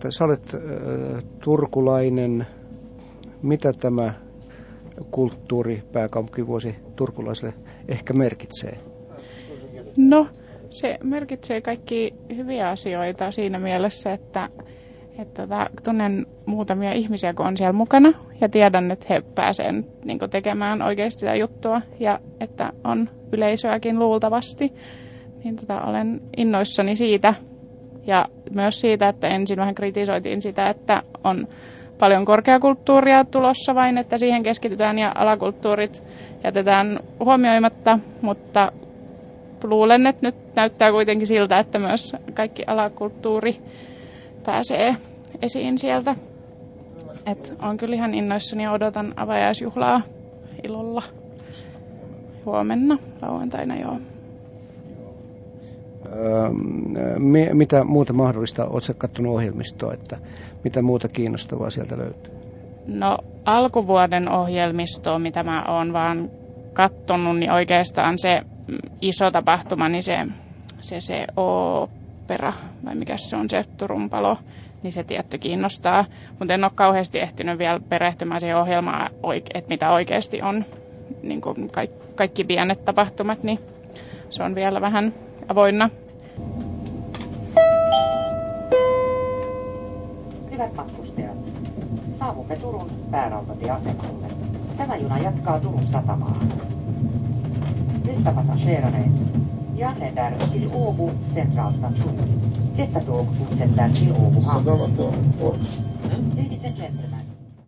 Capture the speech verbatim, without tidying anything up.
että sä olet äh, turkulainen. Mitä tämä kulttuuripääkaupunkivuosi turkulaiselle ehkä merkitsee? No, se merkitsee kaikki hyviä asioita siinä mielessä, että, että tota, tunnen muutamia ihmisiä, kun on siellä mukana ja tiedän, että he pääsevät niin kuin tekemään oikeasti sitä juttua ja että on yleisöäkin luultavasti. Niin tota, olen innoissani siitä ja myös siitä, että ensin vähän kritisoitiin sitä, että on paljon korkeakulttuuria tulossa vain, että siihen keskitytään ja alakulttuurit jätetään huomioimatta, mutta luulen, että nyt näyttää kuitenkin siltä, että myös kaikki alakulttuuri pääsee esiin sieltä. Et on kyllä ihan innoissani ja odotan avajaisjuhlaa ilolla. Huomenna, lauantaina joo. Öö, mitä muuta mahdollista? Oletko katsonut ohjelmistoa, että mitä muuta kiinnostavaa sieltä löytyy? No alkuvuoden ohjelmistoa, mitä mä oon vaan katsonut, niin oikeastaan se iso tapahtuma, niin se, se, se opera, vai mikä se on se Turun palo, niin se tietty kiinnostaa. Mutta en ole kauheasti ehtinyt vielä perehtymään siihen ohjelmaan, että mitä oikeasti on niin kuin kaikki, kaikki pienet tapahtumat, niin se on vielä vähän avoinna. Hyvät matkustajat, saavumme Turun päärautatieasemalle. Tämä juna jatkaa Turun satamaan. Nästa passagerare, järnväg till Åbo centralstation. Detta tåg fortsätter till Åbo hamn. Ladies and gentlemen.